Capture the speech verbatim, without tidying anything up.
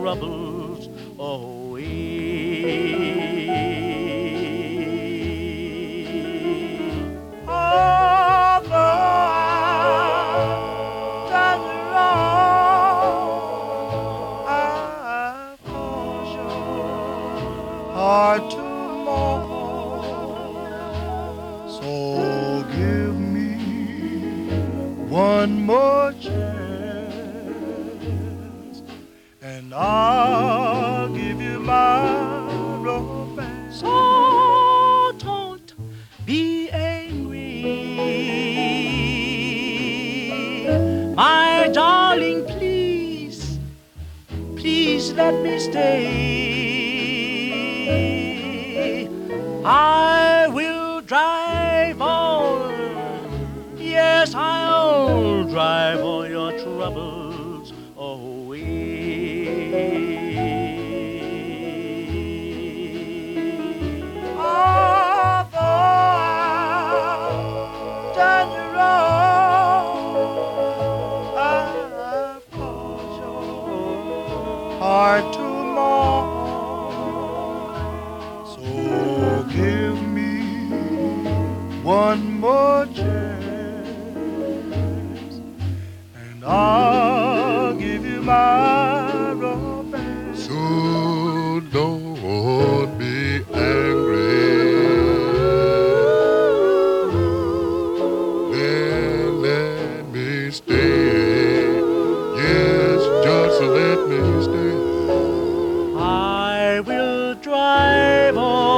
troubles away. Although I've done you wrong, I've caused your heart to mourn. So give me one more chance, and I'll give you my romance. So don't be angry, my darling, please, please let me stay. I will drive on, yes, I'll drive all your troubles away. Although I've done you wrong, I've caused your heart to mourn. So give me one more chance, and I'll give you my romance. So don't be angry, then let me stay. Yes, just let me stay. I will drive on